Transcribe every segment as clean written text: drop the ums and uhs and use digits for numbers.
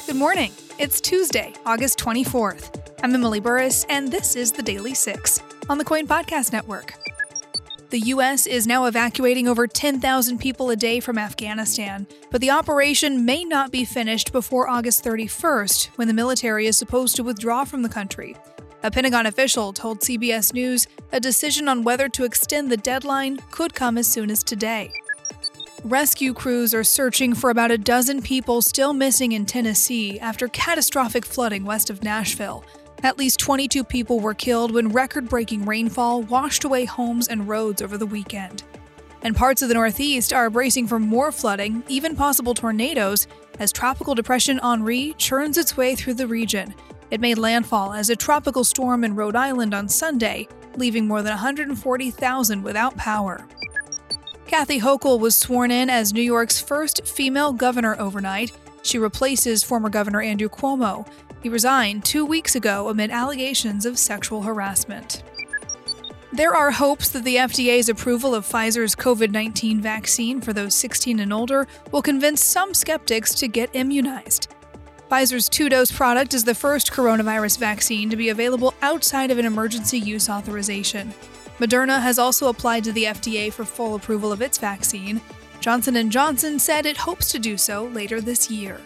Good morning. It's Tuesday, August 24th. I'm Emily Burris, and this is the Daily Six on the Coin Podcast Network. The U.S. is now evacuating over 10,000 people a day from Afghanistan, but the operation may not be finished before August 31st, when the military is supposed to withdraw from the country. A Pentagon official told CBS News a decision on whether to extend the deadline could come as soon as today. Rescue crews are searching for about a dozen people still missing in Tennessee after catastrophic flooding west of Nashville. At least 22 people were killed when record-breaking rainfall washed away homes and roads over the weekend. And parts of the Northeast are bracing for more flooding, even possible tornadoes, as Tropical Depression Henri churns its way through the region. It made landfall as a tropical storm in Rhode Island on Sunday, leaving more than 140,000 without power. Kathy Hochul was sworn in as New York's first female governor overnight. She replaces former Governor Andrew Cuomo. He resigned 2 weeks ago amid allegations of sexual harassment. There are hopes that the FDA's approval of Pfizer's COVID-19 vaccine for those 16 and older will convince some skeptics to get immunized. Pfizer's two-dose product is the first coronavirus vaccine to be available outside of an emergency use authorization. Moderna has also applied to the FDA for full approval of its vaccine. Johnson & Johnson said it hopes to do so later this year.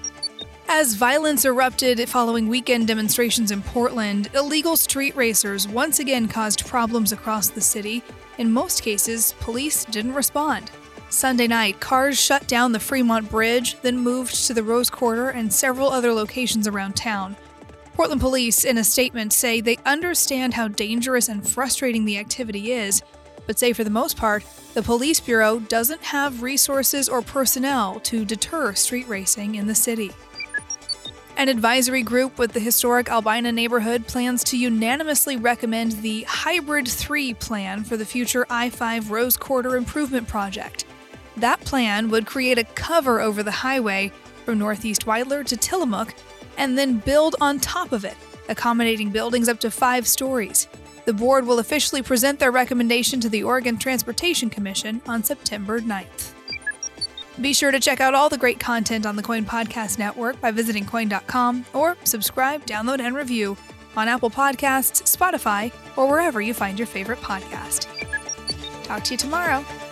As violence erupted following weekend demonstrations in Portland, illegal street racers once again caused problems across the city. In most cases, police didn't respond. Sunday night, cars shut down the Fremont Bridge, then moved to the Rose Quarter and several other locations around town. Portland police, in a statement, say they understand how dangerous and frustrating the activity is, but say for the most part, the police bureau doesn't have resources or personnel to deter street racing in the city. An advisory group with the historic Albina neighborhood plans to unanimously recommend the Hybrid 3 plan for the future I-5 Rose Quarter Improvement Project. That plan would create a cover over the highway from Northeast Weidler to Tillamook, and then build on top of it, accommodating buildings up to 5 stories. The board will officially present their recommendation to the Oregon Transportation Commission on September 9th. Be sure to check out all the great content on the Coin Podcast Network by visiting coin.com or subscribe, download, and review on Apple Podcasts, Spotify, or wherever you find your favorite podcast. Talk to you tomorrow.